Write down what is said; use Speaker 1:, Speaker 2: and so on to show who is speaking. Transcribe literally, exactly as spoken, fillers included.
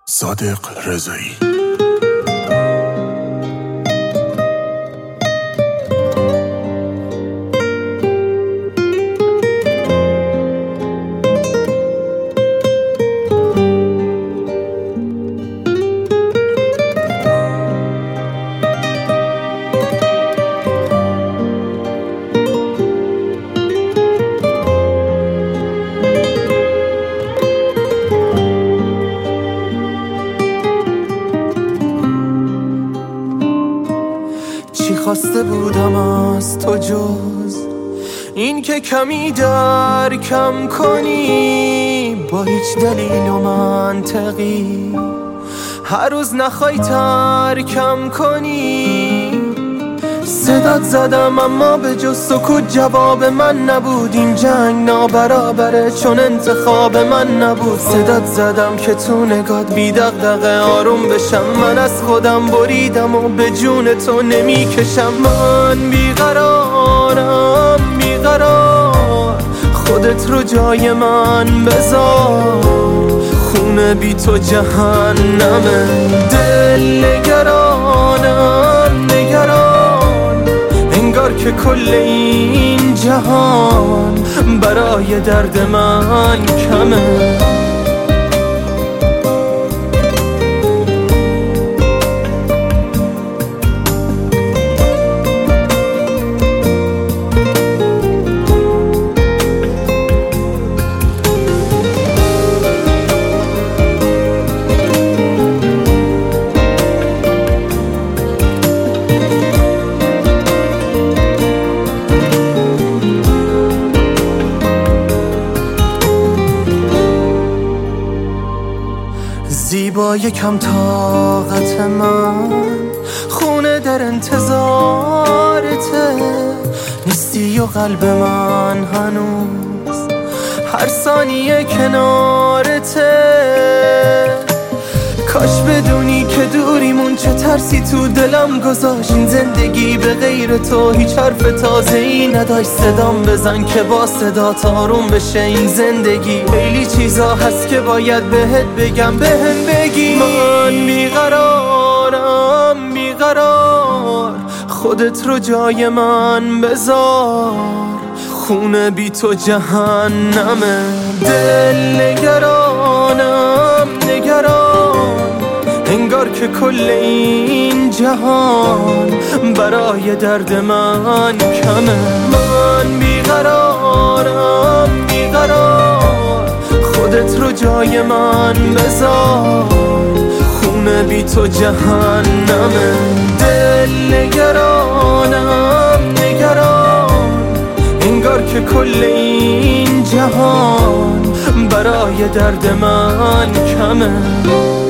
Speaker 1: صادق رضایی.
Speaker 2: چی خواسته بودم از تو جز این که کمی درکم کنی، با هیچ دلیل و منطقی هر روز نخوای ترکم کنی. صدات زدم اما به جز سکوت جواب من نبود. این جنگ نابرابره چون انتخاب من نبود. صدات زدم که تو نگات بی دغدغه آروم بشم. من از خودم بریدم و به جون تو نمیکشم. من بیقرارم بیقرار، خودت رو جای من بذار. خونه بی تو جهنمه، دل نگرانم نگران، انگار که کل این جهان برای درد من کمه. زیبا یکم طاقت من، خونه در انتظارته. نیستی و قلب من هنوز هر ثانیه کنارته. کاش بدونی که دوریمون چه ترسی تو دلم گذاشت. این زندگی به غیر تو هیچ حرف تازه ای نداشت. صدام بزن که با صدات آروم بشه این زندگی. خیلی چیزا هست که باید بهت بگم بهم بگی. من بیقرارم بیقرار، خودت رو جای من بذار. خونه بی تو جهنمه، دل نگرانم نگران، انگار که کل این جهان برای درد من کمه. من بیقرارم بیقرار، خودت رو جای من بذار. خونه بی تو جهنمه، دل نگرانم نگران، انگار که کل این جهان برای درد من کمه.